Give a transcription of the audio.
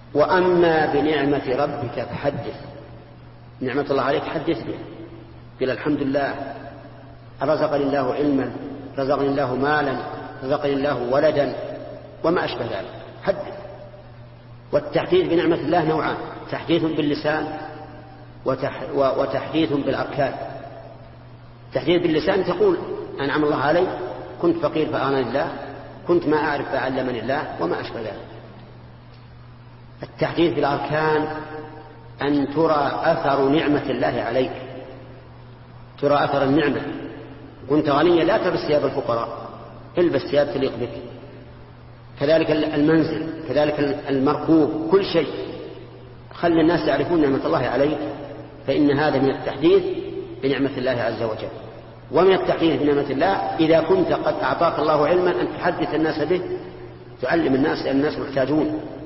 وأما بنعمة ربك فحدث. نعمة الله عليك حدث به، قل الحمد لله، رزقني الله علما، رزقني الله مالا، رزقني الله ولدا، وما أشبه ذلك، حدث. والتحديث بنعمة الله نوعان: تحديث باللسان وتحديث بالأركان. تحديث باللسان تقول أنعم الله علي، كنت فقير فأغناني الله، كنت ما أعرف فعلمني الله، وما أشبه ذلك. التحديث بالأركان أن ترى أثر نعمة الله عليك، ترى أثر النعمة. كنت غنيا لا تلبس ثياب الفقراء، البس ثياب تليق بك. كذلك المنزل، كذلك المركوب، كل شيء خلي الناس يعرفون نعمة الله عليك، فإن هذا من التحديث بنعمة الله عز وجل. ومن التحديث بنعمة الله إذا كنت قد أعطاك الله علما أن تحدث الناس به، تعلم الناس لأن الناس محتاجون.